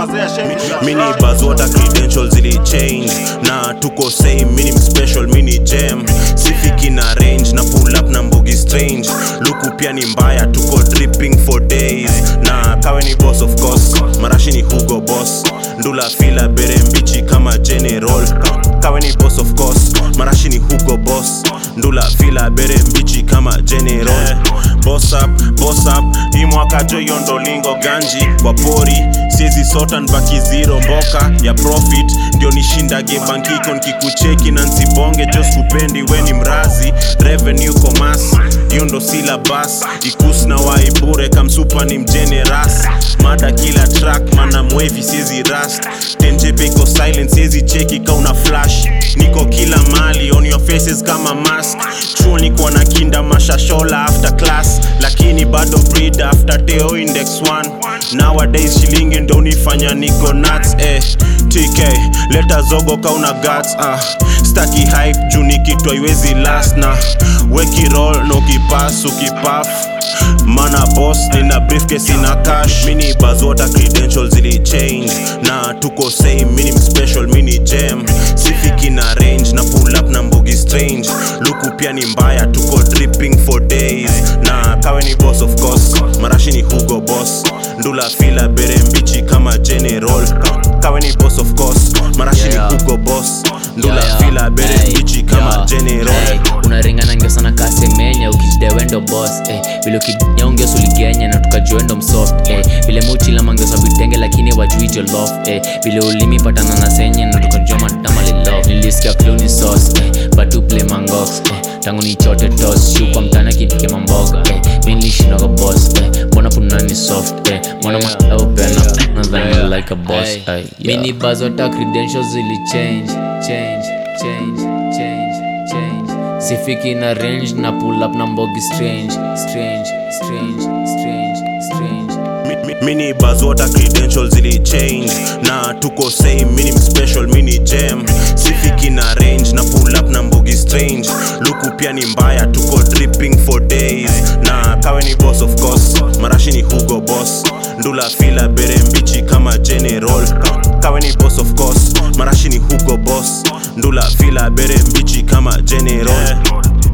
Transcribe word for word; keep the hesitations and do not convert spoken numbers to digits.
mazea shame. Mini buzz water credentials zili change. Na tuko same, mini special, mini gem. Sifiki na range, na pull up na mbogi strange. Luku pia ni mbaya, tuko dripping for days. Na kawe ni boss of course, marashi ni Hugo Boss. Ndula fila bere mbichi kama general. Kawe ni boss of course, marashi ni Hugo Boss. Ndula fila bere mbichi kama general. Boss up, boss up, hii mwaka jo yondo lingo ganji kwa pori. Siezi sota nbaki zero mboka ya profit. Ndio nishindage bankiko nkikucheki na nsibonge. Just kupendi weni mrazi, revenue commerce. Yondo syllabus, ikus na waibure kamsupa ni mgeneras. Mada kila track, mana mwevi siezi rust. Tenje peko silence, siezi cheki kauna flash. Niko kila mali, on your faces kama mask. Chuo niko na kinda mashashola after class. Lakini bado breed after Teo index one. Nowadays shilingi ndo unifanya niko nuts eh. T K, leta zogo kauna guts ah. Staki hype, juu nikitwa iwezi last na weki roll, no kipass, ukipaf. Mana boss, nina briefcase ina cash. Mini buzz water credentials zili change. Na tuko same, mini special, mini gem. Sifiki na range, na pull up na mbogi strange. Luku pia ni mbaya, tuko dripping for days. Na kawe ni boss of course, marashi ni Hugo Boss. Ndula fila bere mbichi kama general. Kawe ni boss of course, marashi ni Hugo Boss. Ndula fila bere mbichi kama general. Unaringa na ngeo sana kase menya, ukijide wendo boss eh. Vile ukidnya ungeo suligenya na tukajuendo msoft eh. Vile muchi la mangeo sabitenge lakini wajui jolof eh. Vile ulimi patana na senye na tukajua madama li love. Nilisikia clooney sauce eh. Batu play mangox eh. Tangu ni chote toss, shuka mtana kinike mamboga eh. Minilishino ka boss eh. Mbona punani soft eh. Mbona ma open up, nazani like a boss eh. Yeah. Mini buzz water credentials zili change, change, change, change, change. Sifiki na range, na pull up na mbogi strange, strange, strange, strange, strange. Mini buzz water credentials zili change. Na tuko same, mini special, mini gem. Sifiki na range, na pull up na mbogi strange. Luku pia ni mbaya, tuko dripping for days. Na kawe ni boss of course, marashi ni Hugo Boss. Ndula fila bere mbichi kama general. Kawe ni boss of course, marashi ni Hugo Boss. Ndula fila bere mbichi kama general.